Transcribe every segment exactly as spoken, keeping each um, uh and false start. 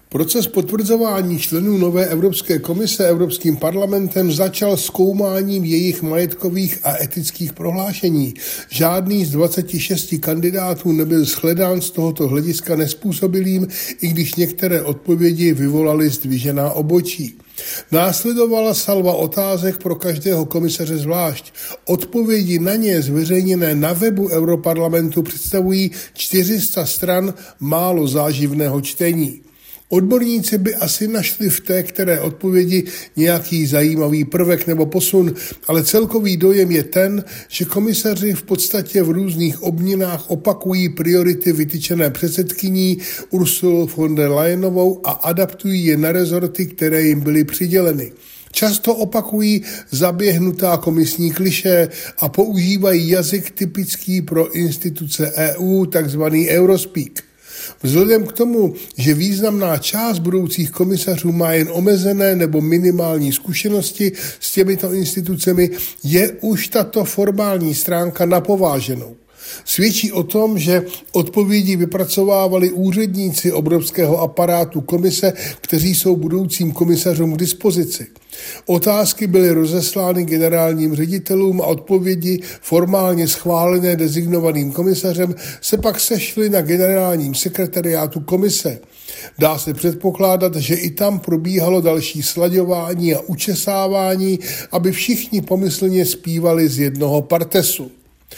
Proces potvrzování členů nové Evropské komise Evropským parlamentem začal zkoumáním jejich majetkových a etických prohlášení. Žádný z dvaceti šesti kandidátů nebyl shledán z tohoto hlediska nezpůsobilým, i když některé odpovědi vyvolaly zdvižená obočí. Následovala salva otázek pro každého komisaře zvlášť. Odpovědi na ně zveřejněné na webu Europarlamentu představují čtyři sta stran málo záživného čtení. Odborníci by asi našli v té které odpovědi nějaký zajímavý prvek nebo posun, ale celkový dojem je ten, že komisaři v podstatě v různých obměnách opakují priority vytyčené předsedkyní Ursulou von der Leyenovou a adaptují je na rezorty, které jim byly přiděleny. Často opakují zaběhnutá komisní klišé a používají jazyk typický pro instituce E U, takzvaný Eurospeak. Vzhledem k tomu, že významná část budoucích komisařů má jen omezené nebo minimální zkušenosti s těmito institucemi, je už tato formální stránka napováženou. Svědčí o tom, že odpovědi vypracovávali úředníci obrovského aparátu komise, kteří jsou budoucím komisařům k dispozici. Otázky byly rozeslány generálním ředitelům a odpovědi formálně schválené designovaným komisařem se pak sešly na generálním sekretariátu komise. Dá se předpokládat, že i tam probíhalo další slaďování a učesávání, aby všichni pomyslně zpívali z jednoho partesu.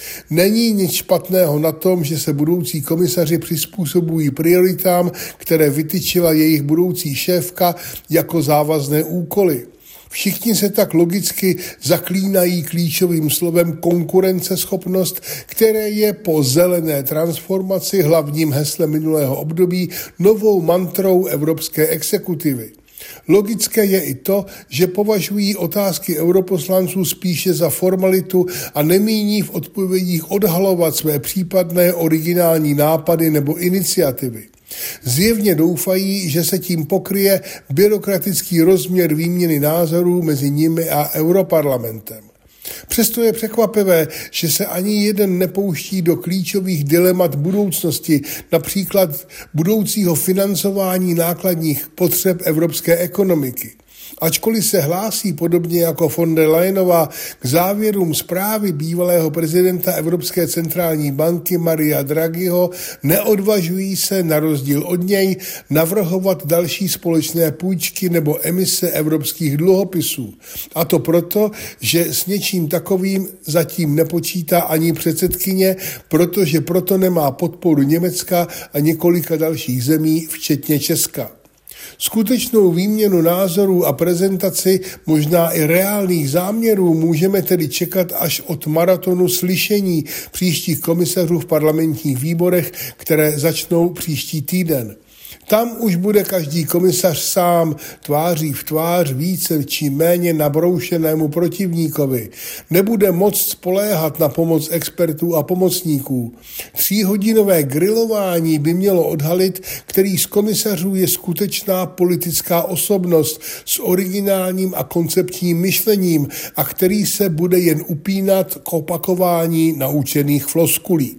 Není nic špatného na tom, že se budoucí komisaři přizpůsobují prioritám, které vytyčila jejich budoucí šéfka jako závazné úkoly. Všichni se tak logicky zaklínají klíčovým slovem konkurenceschopnost, které je po zelené transformaci hlavním heslem minulého období novou mantrou evropské exekutivy. Logické je i to, že považují otázky europoslanců spíše za formalitu a nemíní v odpovědích odhalovat své případné originální nápady nebo iniciativy. Zjevně doufají, že se tím pokryje byrokratický rozměr výměny názorů mezi nimi a Europarlamentem. Přesto je překvapivé, že se ani jeden nepouští do klíčových dilemat budoucnosti, například budoucího financování nákladních potřeb evropské ekonomiky. Ačkoliv se hlásí podobně jako von der Leyenová k závěrům zprávy bývalého prezidenta Evropské centrální banky Maria Draghiho, neodvažují se na rozdíl od něj navrhovat další společné půjčky nebo emise evropských dluhopisů. A to proto, že s něčím takovým zatím nepočítá ani předsedkyně, protože proto nemá podporu Německa a několika dalších zemí, včetně Česka. Skutečnou výměnu názorů a prezentaci, možná i reálných záměrů, můžeme tedy čekat až od maratonu slyšení příštích komisařů v parlamentních výborech, které začnou příští týden. Tam už bude každý komisař sám tváří v tvář více či méně nabroušenému protivníkovi. Nebude moct spoléhat na pomoc expertů a pomocníků. Tříhodinové grilování by mělo odhalit, který z komisařů je skutečná politická osobnost s originálním a koncepčním myšlením a který se bude jen upínat k opakování naučených floskulí.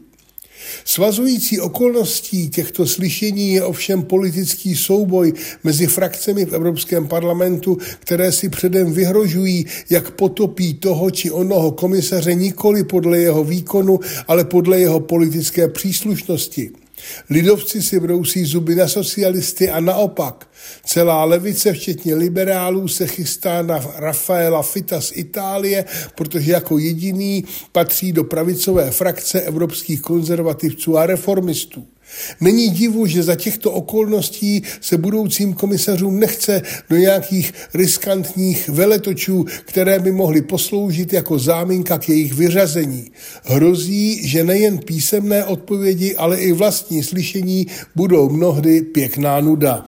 Svazující okolností těchto slyšení je ovšem politický souboj mezi frakcemi v Evropském parlamentu, které si předem vyhrožují, jak potopí toho či onoho komisaře nikoli podle jeho výkonu, ale podle jeho politické příslušnosti. Lidovci si brousí zuby na socialisty a naopak. Celá levice, včetně liberálů, se chystá na Raffaela Fitta z Itálie, protože jako jediný patří do pravicové frakce evropských konzervativců a reformistů. Není divu, že za těchto okolností se budoucím komisařům nechce do nějakých riskantních veletočů, které by mohly posloužit jako záminka k jejich vyřazení. Hrozí, že nejen písemné odpovědi, ale i vlastní slyšení budou mnohdy pěkná nuda.